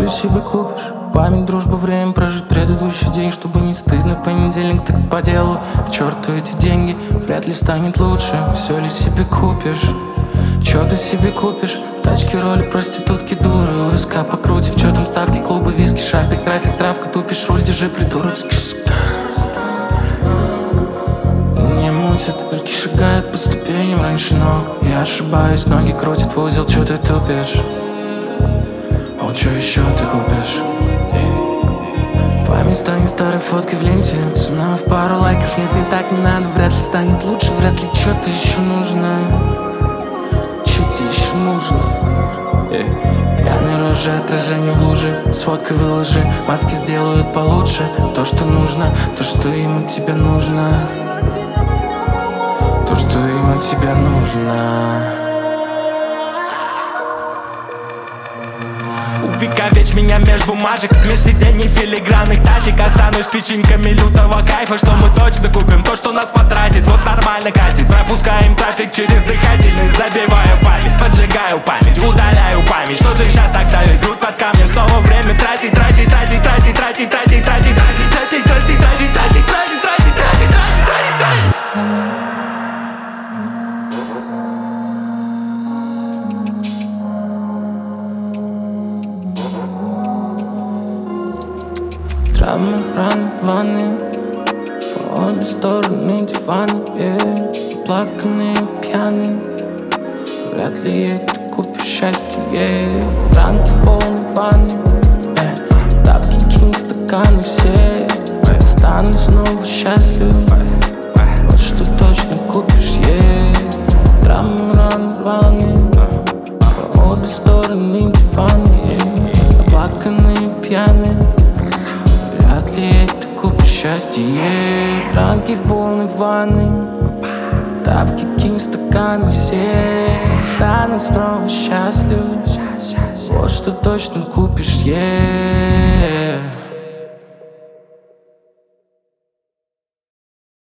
ли себе купишь? Память, дружба, время прожить предыдущий день, чтобы не стыдно. Понедельник так по делу, к черту эти деньги, вряд ли станет лучше. Все ли себе купишь? Чё ты себе купишь? Тачки, роли, проститутки, дуры. У виска покрутим, чё там ставки, клубы, виски, шапик, трафик, травка. Тупишь, руль, держи, придурок. Не мутят, руки шагают по ступеням раньше ног. Я ошибаюсь, ноги крутят в узел, чё ты тупишь? Вот чё ещё ты купишь? Память станет старой фоткой в ленте, цена в пару лайков. Нет, не так, не надо, вряд ли станет лучше. Вряд ли чё-то ещё нужно. Чё тебе ещё нужно? Пьяные рожи, отражение в луже. С фоткой выложи, маски сделают получше. То, что нужно, то, что им от тебя нужно. То, что им от тебя нужно. Увековечь меня меж бумажек, меж сидений филигранных тачек. Останусь печеньками лютого кайфа, что мы точно купим то, что нас потратит. Вот нормально катит, пропускаем трафик через дыхательность. Забиваю память, поджигаю память, удаляю память. Что же сейчас так давит, грудь под камнем. Снова время тратить, тратить, тратить, тратить, тратить, тратить, тратить, тратить, тратить, тратить, тратить, тратить, тратить, тратить, тратить, тратить, тратить. Травмы, раны, ванны, по обе стороны дивана, заплаканные, пьяные. Вряд ли ей ты купишь счастье, ранки в полной ванне, тапки, кинь, стаканы все, стану снова счастлив. Вот что точно купишь ей. Травмы, раны, ванны, по обе стороны дивана, заплаканные, пьяные. Вряд ли ты купишь счастье. Ранки в полной ванны, тапки, кинь, стаканы все, стану снова счастлив. Вот что точно купишь ей.